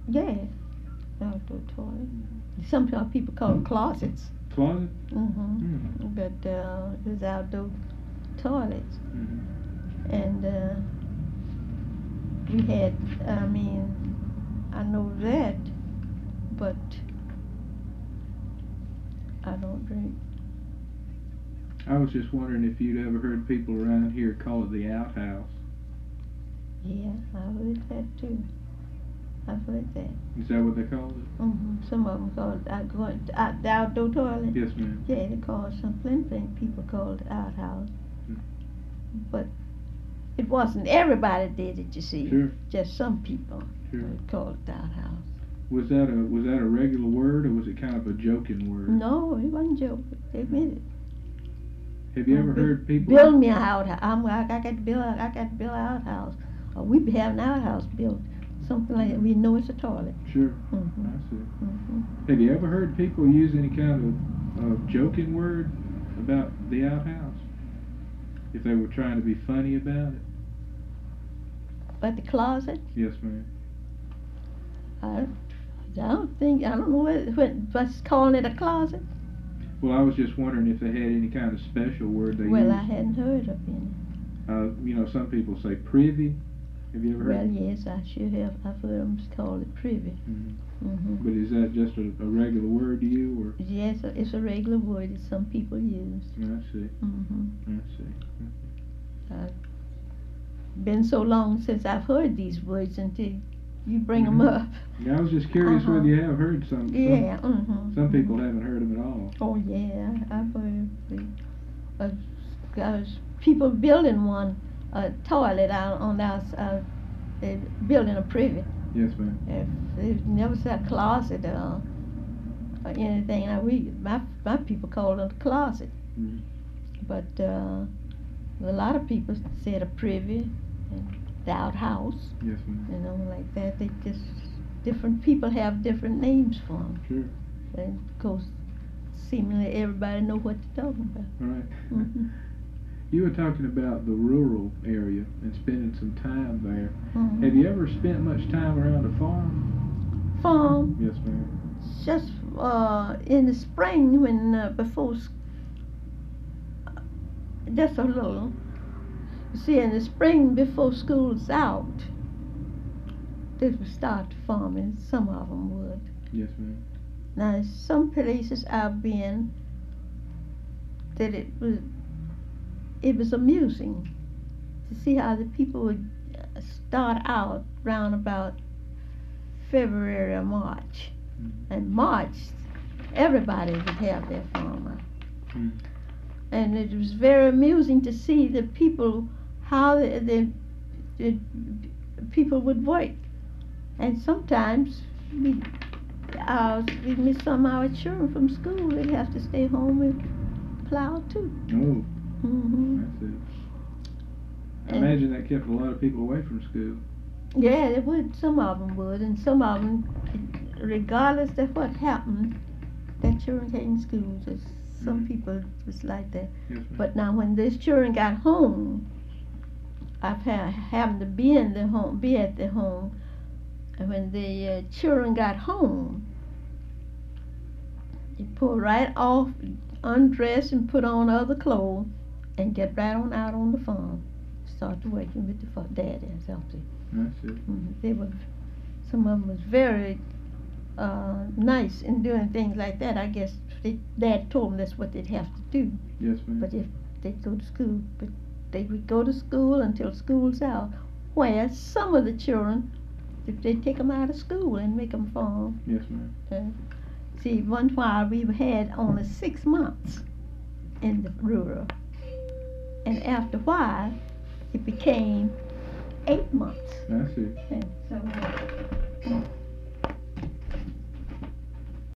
Yeah, outdoor toilet. Some people call them closets. Closet? But it was outdoor toilets. And we had, I mean, I know that, but I don't drink. I was just wondering if you'd ever heard people around here call it the outhouse. Yeah, I heard that too. I've heard that. Is that what they called it? Some of them call it the outdoor toilet. Yes, ma'am. Yeah, they call it some plenty people call it outhouse. But it wasn't everybody did it, you see. Sure. Just some people called it the outhouse. Was that a regular word, or was it kind of a joking word? No, it wasn't joking. They meant it. Have you ever heard people build me an outhouse? I got to build an outhouse. Or we have an outhouse built, something like that. We know it's a toilet. Sure. I see. Have you ever heard people use any kind of joking word about the outhouse? If they were trying to be funny about it? But the closet? Yes, ma'am. I don't know what's calling it a closet. Well, I was just wondering if they had any kind of special word they used. Well, I hadn't heard of any. You know, some people say privy. Have you ever heard? Well, yes, I should have. I've heard them call it privy. But is that just a regular word to you, or? Yes, it's a regular word that some people use. I see. I see. Been so long since I've heard these words until you bring them up. Yeah, I was just curious whether you have heard some. Yeah. Some people haven't heard them at all. Oh yeah, I've heard people building a toilet out on the outside. They're building a privy. Yes, ma'am. They've never said a closet or anything. Now my people call it a closet. But a lot of people said a privy and the outhouse. Yes, ma'am. You know, like that. They just different people have different names for them. Sure. And of course, seemingly everybody know what they're talking about. All right. You were talking about the rural area and spending some time there. Have you ever spent much time around a farm? Farm? Yes, ma'am. Just in the spring when just a little. See, in the spring before school's out, they would start farming. Some of them would. Yes, ma'am. Now, some places I've been, that it was amusing to see how the people would start out round about February or March. And March, everybody would have their farm out. And it was very amusing to see the people, how the people would work. And sometimes we miss some of our children from school. They'd have to stay home and plow too. Oh. That's it. I imagine that kept a lot of people away from school. Yeah, they would. Some of them would, and some of them, regardless of what happened, their children came to school. Some people was like that. Yes, but now, when these children got home, I've happened to be at the home, and when the children got home, they pulled right off, undress and put on other clothes, and get right on out on the farm. Start working with the daddy or something. That's it. They were, some of them was very nice in doing things like that. I guess Dad told them that's what they'd have to do. Yes, ma'am. But if they go to school, but they would go to school until school's out. Where some of the children, if they take them out of school and make them farm. Yes, ma'am. See, one while we had only 6 months in the rural, and after a while, it became 8 months. I see. And so